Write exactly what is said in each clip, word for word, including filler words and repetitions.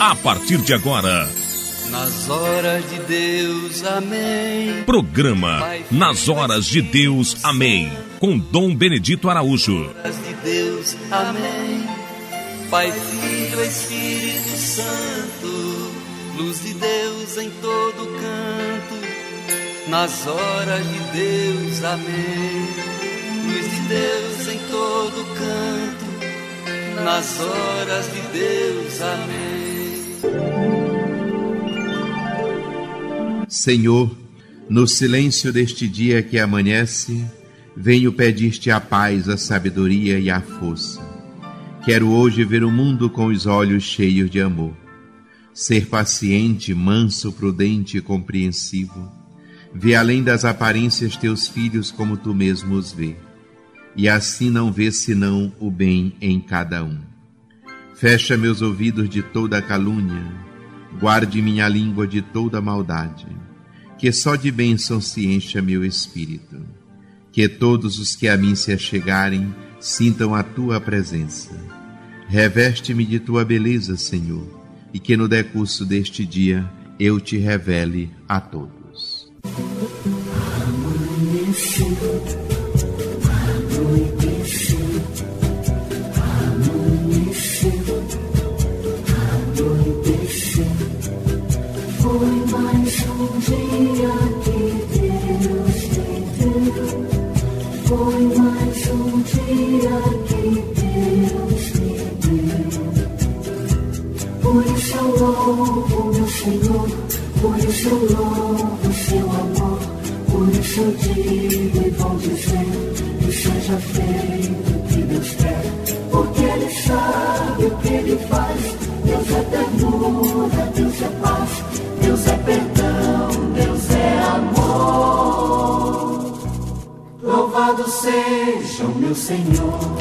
a partir de agora. Nas horas de Deus, amém. Programa Nas Horas de Deus, amém. Com Dom Benedito Araújo. Nas horas de Deus, amém. Pai, Filho, Espírito Santo, luz de Deus em todo canto. Nas horas de Deus, amém. Luz de Deus em todo canto. Nas horas de Deus, amém. Senhor, no silêncio deste dia que amanhece, venho pedir-te a paz, a sabedoria e a força. Quero hoje ver o mundo com os olhos cheios de amor. Ser paciente, manso, prudente e compreensivo. Ver além das aparências teus filhos como tu mesmo os vê. E assim não ver senão o bem em cada um. Fecha meus ouvidos de toda calúnia. Guarde minha língua de toda maldade. Que só de bênção se encha meu espírito. Que todos os que a mim se achegarem sintam a tua presença. Reveste-me de tua beleza, Senhor, e que no decurso deste dia eu te revele a todos. Amanheceu, anoiteceu, amanheceu, anoiteceu. Foi mais um dia que Deus me deu. Foi mais um dia que Deus me deu. Por isso eu louvo meu Senhor, por isso eu louvo seu amor. Por isso eu digo e vou dizer que seja feito o que Deus quer. Porque Ele sabe o que Ele faz. Deus é ternura, Deus é paz, Deus é perdão, Deus é amor. Louvado seja o meu Senhor.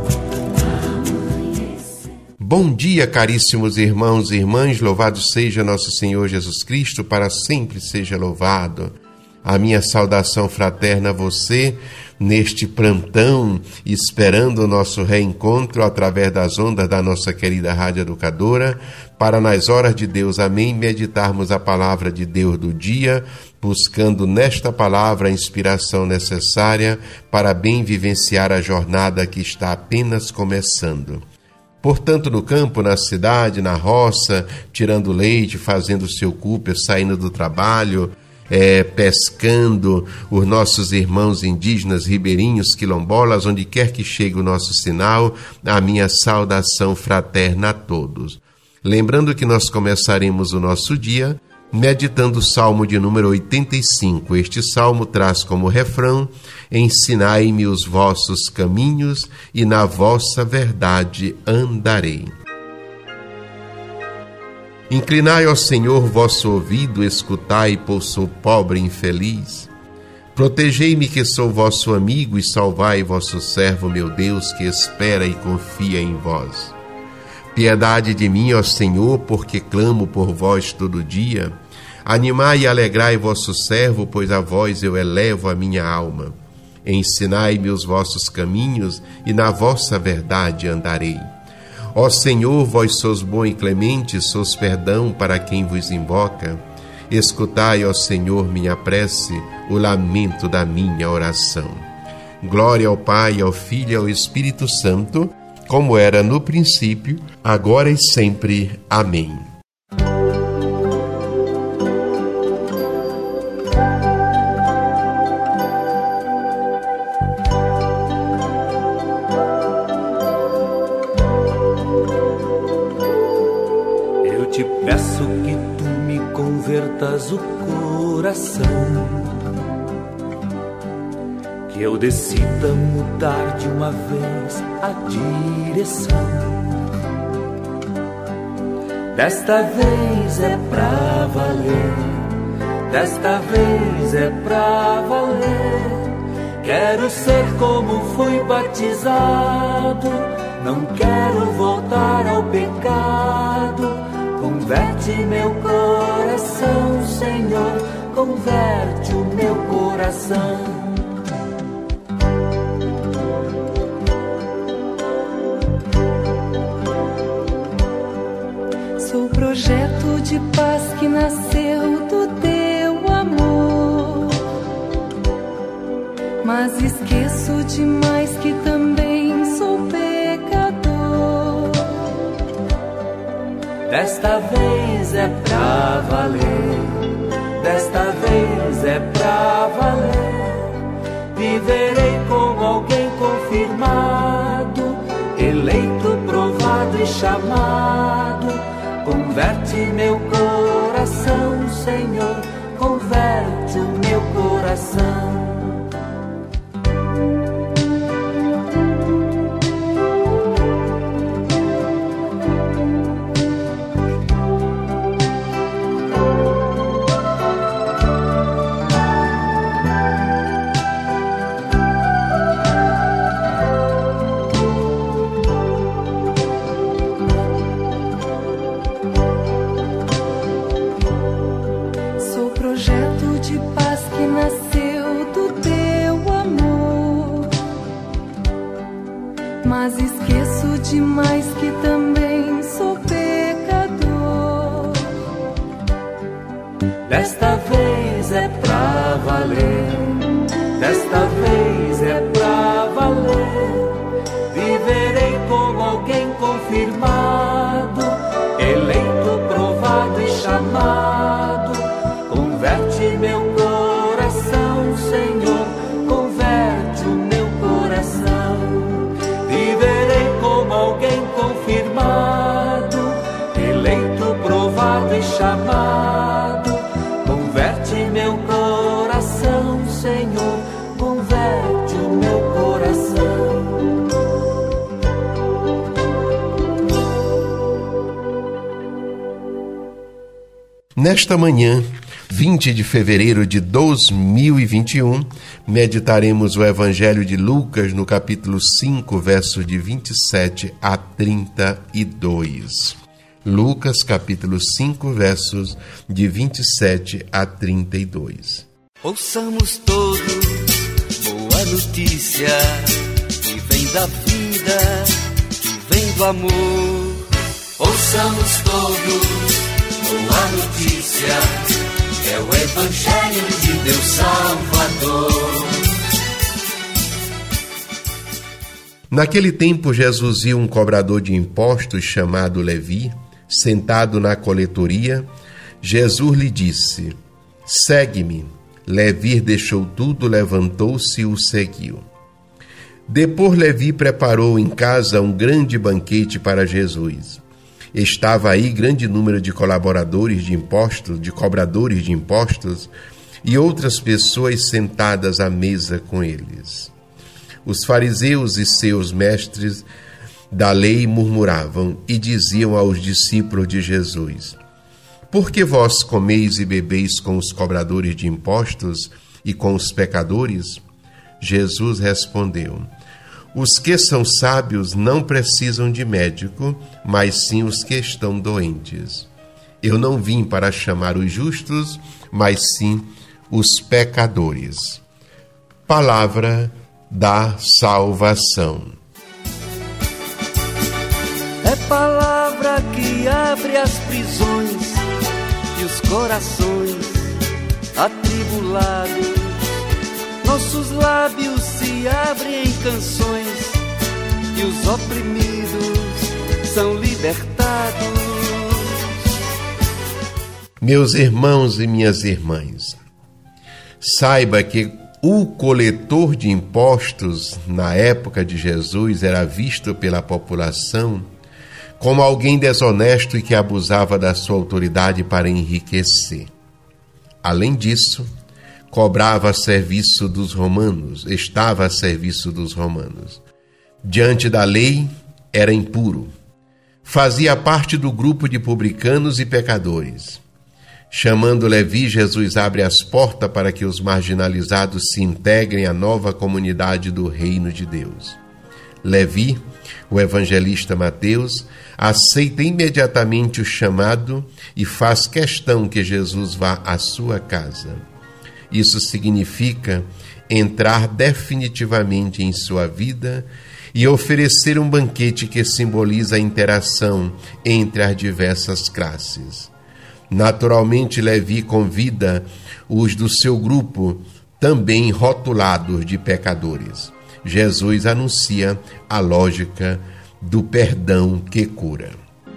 Bom dia, caríssimos irmãos e irmãs, louvado seja nosso Senhor Jesus Cristo, para sempre seja louvado. A minha saudação fraterna a você, neste plantão, esperando o nosso reencontro através das ondas da nossa querida Rádio Educadora, para nas horas de Deus, amém, meditarmos a palavra de Deus do dia, buscando nesta palavra a inspiração necessária para bem vivenciar a jornada que está apenas começando. Portanto, no campo, na cidade, na roça, tirando leite, fazendo o seu cúpio, saindo do trabalho, É, pescando, os nossos irmãos indígenas, ribeirinhos, quilombolas, onde quer que chegue o nosso sinal, a minha saudação fraterna a todos. Lembrando que nós começaremos o nosso dia meditando o Salmo de número oitenta e cinco. Este salmo traz como refrão: ensinai-me os vossos caminhos e na vossa verdade andarei. Inclinai ao Senhor vosso ouvido, escutai, pois sou pobre e infeliz. Protegei-me que sou vosso amigo e salvai vosso servo, meu Deus, que espera e confia em vós. Piedade de mim, ó Senhor, porque clamo por vós todo dia. Animai e alegrai vosso servo, pois a vós eu elevo a minha alma. Ensinai-me os vossos caminhos e na vossa verdade andarei. Ó Senhor, vós sois bom e clemente, sois perdão para quem vos invoca. Escutai, ó Senhor, minha prece, o lamento da minha oração. Glória ao Pai, ao Filho e ao Espírito Santo, como era no princípio, agora e sempre. Amém. Peço que tu me convertas o coração, que eu decida mudar de uma vez a direção. Desta vez é pra valer, desta vez é pra valer. Quero ser como fui batizado, não quero voltar ao pecado. Converte meu coração, Senhor, converte o meu coração. Sou projeto de paz que nasceu do teu amor, mas esqueço demais que também sou pecador. Desta vez é pra valer, desta vez é pra valer. Viverei como alguém confirmado, eleito, provado e chamado. Converte meu coração, Senhor, converte o meu coração. Mas esqueço demais que também sou pecador. Desta vez é pra valer, desta vez é pra valer. Viverei como alguém confirmado, eleito, provado e chamado. Converte meu coração, Senhor, converte o meu coração. Viverei como alguém confirmado, eleito, provado e chamado. Converte meu coração, Senhor, converte o meu coração. Nesta manhã, vinte de fevereiro de dois mil e vinte e um, meditaremos o Evangelho de Lucas no capítulo cinco, versos de vinte e sete a trinta e dois. Lucas, capítulo cinco, versos de vinte e sete a trinta e dois. Ouçamos todos boa notícia que vem da vida, que vem do amor. Ouçamos todos boa notícia, é o Evangelho de Deus Salvador. Naquele tempo, Jesus viu um cobrador de impostos chamado Levi, sentado na coletoria. Jesus lhe disse: segue-me. Levi deixou tudo, levantou-se e o seguiu. Depois Levi preparou em casa um grande banquete para Jesus. Estava aí grande número de colaboradores de impostos, de cobradores de impostos, e outras pessoas sentadas à mesa com eles. Os fariseus e seus mestres da lei murmuravam e diziam aos discípulos de Jesus: por que vós comeis e bebeis com os cobradores de impostos e com os pecadores? Jesus respondeu: os que são sábios não precisam de médico, mas sim os que estão doentes. Eu não vim para chamar os justos, mas sim os pecadores. Palavra da salvação. É palavra que abre as prisões e os corações atribulados. Nossos lábios se abrem em canções e os oprimidos são libertados. Meus irmãos e minhas irmãs, saiba que o coletor de impostos na época de Jesus era visto pela população como alguém desonesto e que abusava da sua autoridade para enriquecer. Além disso, cobrava a serviço dos romanos, estava a serviço dos romanos. Diante da lei, era impuro. Fazia parte do grupo de publicanos e pecadores. Chamando Levi, Jesus abre as portas para que os marginalizados se integrem à nova comunidade do reino de Deus. Levi, o evangelista Mateus, aceita imediatamente o chamado e faz questão que Jesus vá à sua casa. Isso significa entrar definitivamente em sua vida e oferecer um banquete que simboliza a interação entre as diversas classes. Naturalmente, Levi convida os do seu grupo, também rotulados de pecadores. Jesus anuncia a lógica do perdão que cura.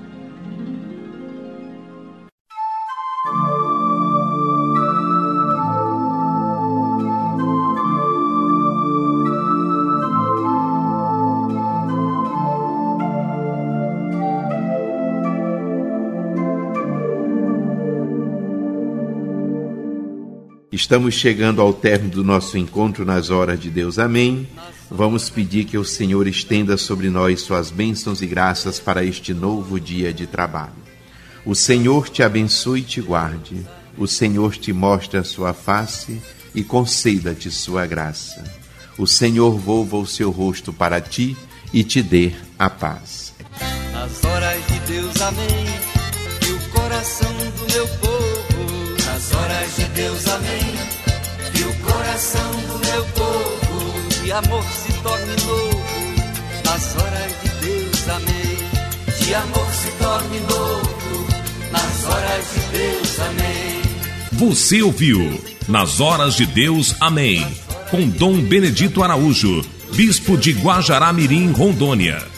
Estamos chegando ao término do nosso encontro nas horas de Deus. Amém. Vamos pedir que o Senhor estenda sobre nós suas bênçãos e graças para este novo dia de trabalho. O Senhor te abençoe e te guarde. O Senhor te mostre a sua face e conceda-te sua graça. O Senhor volva o seu rosto para ti e te dê a paz. Nas horas de Deus, amém. E o coração do meu povo. Nas horas de Deus, amém. E o coração do meu povo, de amor se torne novo. Nas horas de Deus, amém. De amor se torne novo. Nas horas de Deus, amém. Você ouviu Nas Horas de Deus, amém. Com Dom Benedito Araújo, bispo de Guajará-Mirim, Rondônia.